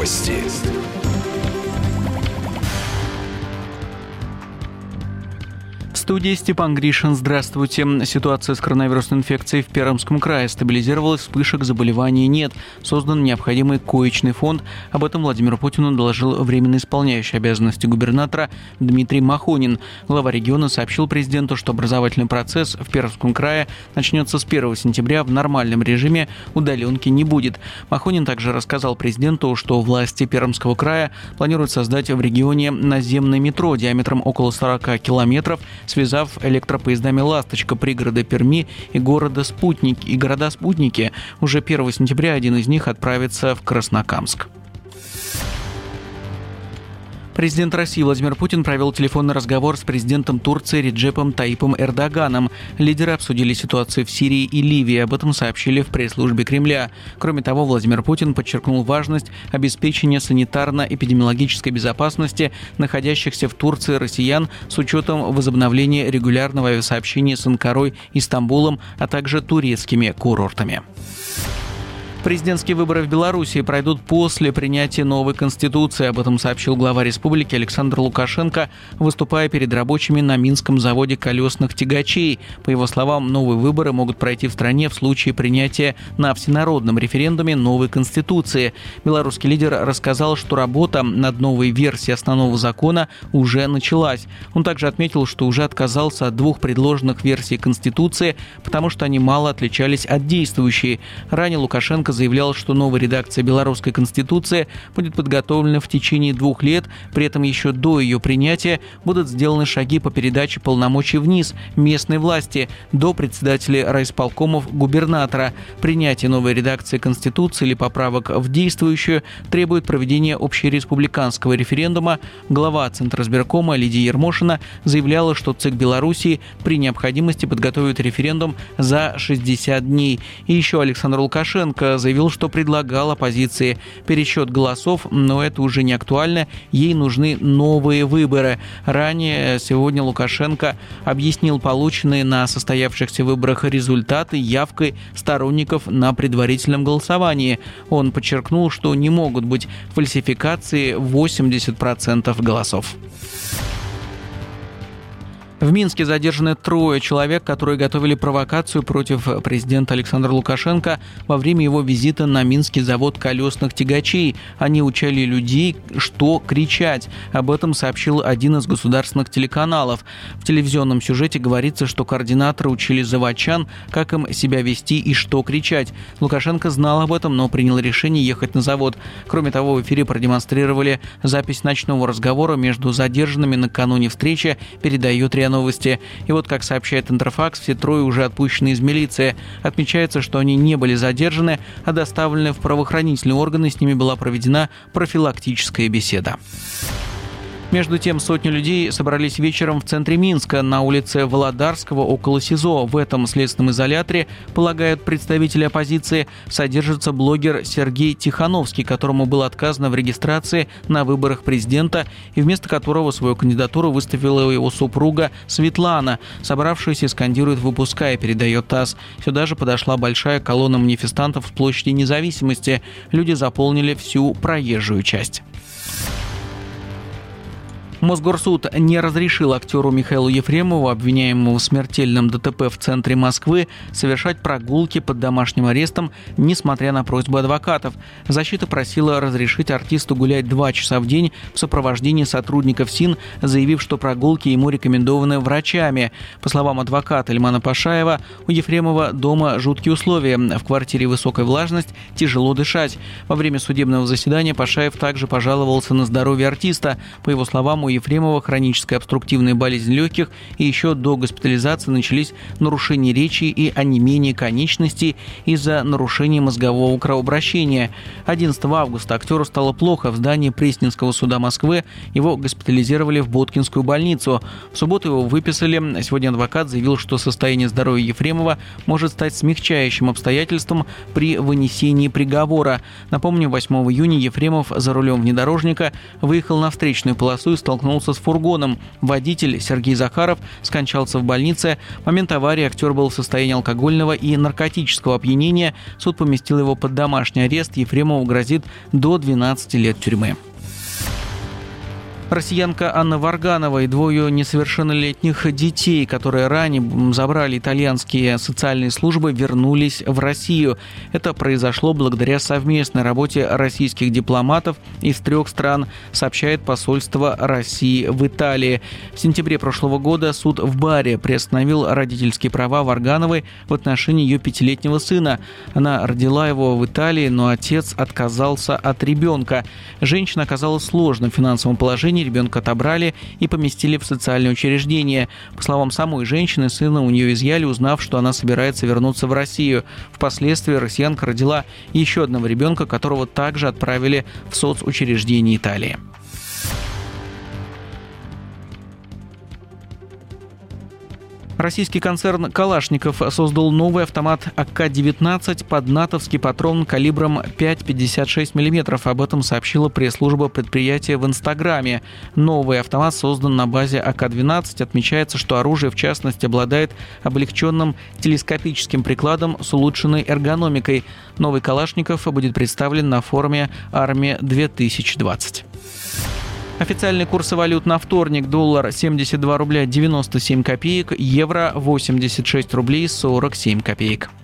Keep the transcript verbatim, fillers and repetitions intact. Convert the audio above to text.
Новости. В студии Степан Гришин. Здравствуйте. Ситуация с коронавирусной инфекцией в Пермском крае стабилизировалась, вспышек заболеваний нет. Создан необходимый коечный фонд. Об этом Владимиру Путину доложил временно исполняющий обязанности губернатора Дмитрий Махонин. Глава региона сообщил президенту, что образовательный процесс в Пермском крае начнется с первого сентября в нормальном режиме, удаленки не будет. Махонин также рассказал президенту, что власти Пермского края планируют создать в регионе наземное метро диаметром около сорок километров, связав электропоездами «Ласточка» пригорода Перми и города Спутник и города-спутники. Уже первого сентября один из них отправится в Краснокамск. Президент России Владимир Путин провел телефонный разговор с президентом Турции Реджепом Таипом Эрдоганом. Лидеры обсудили ситуацию в Сирии и Ливии. Об этом сообщили в пресс-службе Кремля. Кроме того, Владимир Путин подчеркнул важность обеспечения санитарно-эпидемиологической безопасности находящихся в Турции россиян с учетом возобновления регулярного авиасообщения с Анкарой и Стамбулом, а также турецкими курортами. Президентские выборы в Беларуси пройдут после принятия новой конституции. Об этом сообщил глава республики Александр Лукашенко, выступая перед рабочими на Минском заводе колесных тягачей. По его словам, новые выборы могут пройти в стране в случае принятия на всенародном референдуме новой конституции. Белорусский лидер рассказал, что работа над новой версией основного закона уже началась. Он также отметил, что уже отказался от двух предложенных версий конституции, потому что они мало отличались от действующей. Ранее Лукашенко заявлял, что новая редакция белорусской конституции будет подготовлена в течение двух лет, при этом еще до ее принятия будут сделаны шаги по передаче полномочий вниз местной власти до председателей райисполкомов губернатора. Принятие новой редакции конституции или поправок в действующую требует проведения общереспубликанского референдума. Глава Центризбиркома Лидия Ермошина заявляла, что ЦИК Белоруссии при необходимости подготовит референдум за шестьдесят дней. И еще Александр Лукашенко заявил, что предлагал оппозиции пересчет голосов, но это уже не актуально, ей нужны новые выборы. Ранее сегодня Лукашенко объяснил полученные на состоявшихся выборах результаты явкой сторонников на предварительном голосовании. Он подчеркнул, что не могут быть фальсификации восемьдесят процентов голосов. В Минске задержаны трое человек, которые готовили провокацию против президента Александра Лукашенко во время его визита на Минский завод колесных тягачей. Они учали людей, что кричать. Об этом сообщил один из государственных телеканалов. В телевизионном сюжете говорится, что координаторы учили заводчан, как им себя вести и что кричать. Лукашенко знал об этом, но принял решение ехать на завод. Кроме того, в эфире продемонстрировали запись ночного разговора между задержанными накануне встречи, передает РИА Новости. И вот, как сообщает Интерфакс, все трое уже отпущены из милиции. Отмечается, что они не были задержаны, а доставлены в правоохранительные органы. С ними была проведена профилактическая беседа. Между тем, сотни людей собрались вечером в центре Минска на улице Володарского около СИЗО. В этом следственном изоляторе, полагают представители оппозиции, содержится блогер Сергей Тихановский, которому было отказано в регистрации на выборах президента, и вместо которого свою кандидатуру выставила его супруга Светлана. Собравшиеся скандируют «Выпускай», передает ТАСС. Сюда же подошла большая колонна манифестантов с площади Независимости. Люди заполнили всю проезжую часть. Мосгорсуд не разрешил актеру Михаилу Ефремову, обвиняемому в смертельном ДТП в центре Москвы, совершать прогулки под домашним арестом, несмотря на просьбу адвокатов. Защита просила разрешить артисту гулять два часа в день в сопровождении сотрудников СИН, заявив, что прогулки ему рекомендованы врачами. По словам адвоката Ильмана Пашаева, у Ефремова дома жуткие условия. В квартире высокая влажность, тяжело дышать. Во время судебного заседания Пашаев также пожаловался на здоровье артиста. По его словам, у Ефремова хроническая обструктивная болезнь легких, и еще до госпитализации начались нарушения речи и онемение конечностей из-за нарушения мозгового кровообращения. одиннадцатого августа актеру стало плохо. В здании Пресненского суда Москвы его госпитализировали в Боткинскую больницу. В субботу его выписали. Сегодня адвокат заявил, что состояние здоровья Ефремова может стать смягчающим обстоятельством при вынесении приговора. Напомню, восьмого июня Ефремов за рулем внедорожника выехал на встречную полосу и столкнулся столкнулся с фургоном. Водитель Сергей Захаров скончался в больнице. В момент аварии актер был в состоянии алкогольного и наркотического опьянения. Суд поместил его под домашний арест. Ефремову грозит до двенадцати лет тюрьмы. Россиянка Анна Варганова и двое несовершеннолетних детей, которые ранее забрали итальянские социальные службы, вернулись в Россию. Это произошло благодаря совместной работе российских дипломатов из трех стран, сообщает посольство России в Италии. В сентябре прошлого года суд в Баре приостановил родительские права Варгановой в отношении ее пятилетнего сына. Она родила его в Италии, но отец отказался от ребенка. Женщина оказалась в сложном финансовом положении. Ребенка отобрали и поместили в социальное учреждение. По словам самой женщины, сына у нее изъяли, узнав, что она собирается вернуться в Россию. Впоследствии россиянка родила еще одного ребенка, которого также отправили в соцучреждение Италии. Российский концерн «Калашников» создал новый автомат А К девятнадцать под натовский патрон калибром пять целых пятьдесят шесть миллиметров. Об этом сообщила пресс-служба предприятия в Инстаграме. Новый автомат создан на базе А К двенадцать. Отмечается, что оружие, в частности, обладает облегченным телескопическим прикладом с улучшенной эргономикой. Новый «Калашников» будет представлен на форуме «Армия-две тысячи двадцать». Официальные курсы валют на вторник: доллар семьдесят два рубля девяносто семь копеек, евро восемьдесят шесть рублей сорок семь копеек.